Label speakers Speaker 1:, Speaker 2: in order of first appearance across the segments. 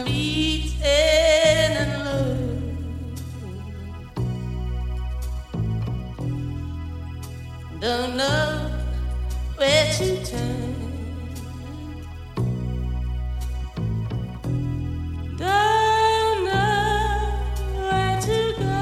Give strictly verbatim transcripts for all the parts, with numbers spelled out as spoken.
Speaker 1: I'm beaten and low. Don't know where to turn. Don't know where to go.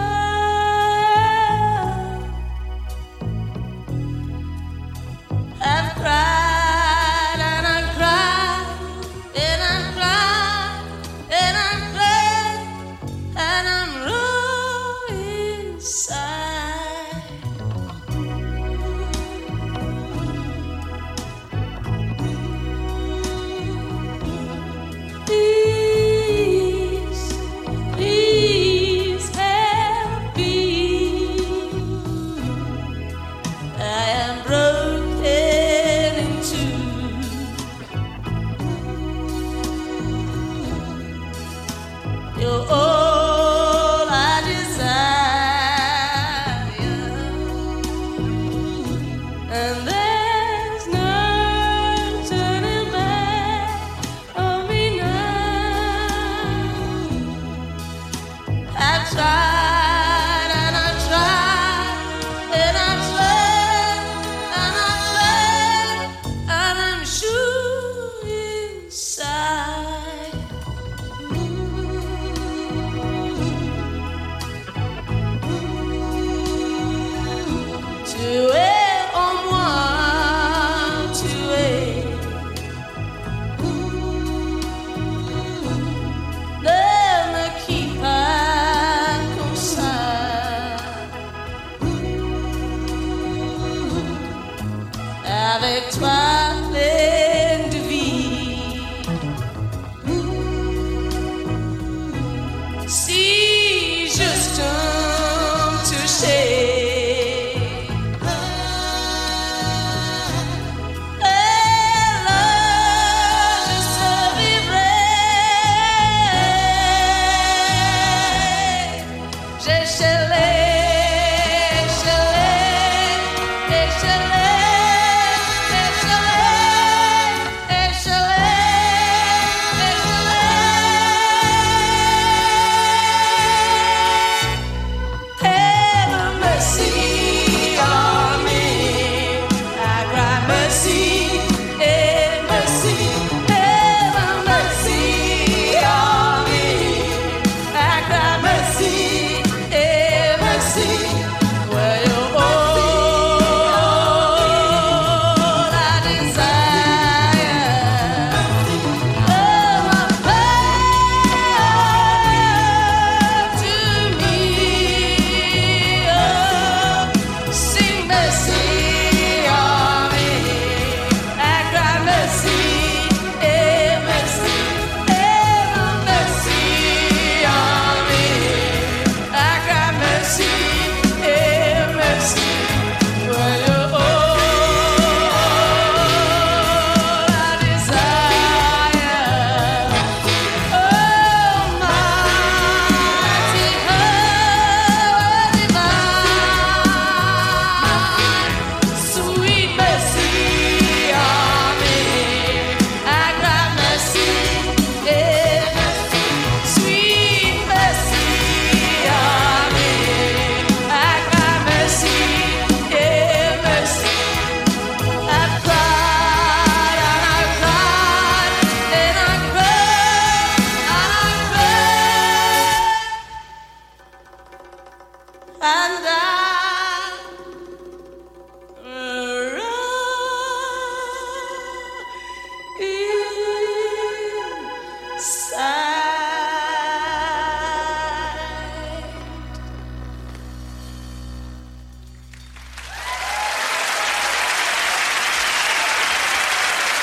Speaker 1: I've cried and I've cried and I've cried and I've cried and I'm raw inside. Please, please help me. I am broken in two. You're all I desire, and there's no turning back on me now. I've tried and I've tried and I've tried and I've tried, and I'm sure inside. Tuer en moi, tuer. Ne me quitte pas comme ça. Avec toi pleine de vie. Si juste un toucher, alors je survivrai. J'ai chelé, chelé, échelé, échelé, échelé, échelé. Have mercy on me. I cry mercy, have mercy, have mercy on me. I cry mercy, have mercy. Well, you're all I desire. Oh, my power to me. Oh, sing mercy on me. I cry mercy, have mercy, have mercy on me. I cry mercy, have mercy. Well, you're all I desire. Oh, mighty power divine, sweet mercy on me. I cry mercy, have mercy, sweet mercy on me. I cry mercy, have mercy. I've cried and I've cried and I've cried and I've cried and I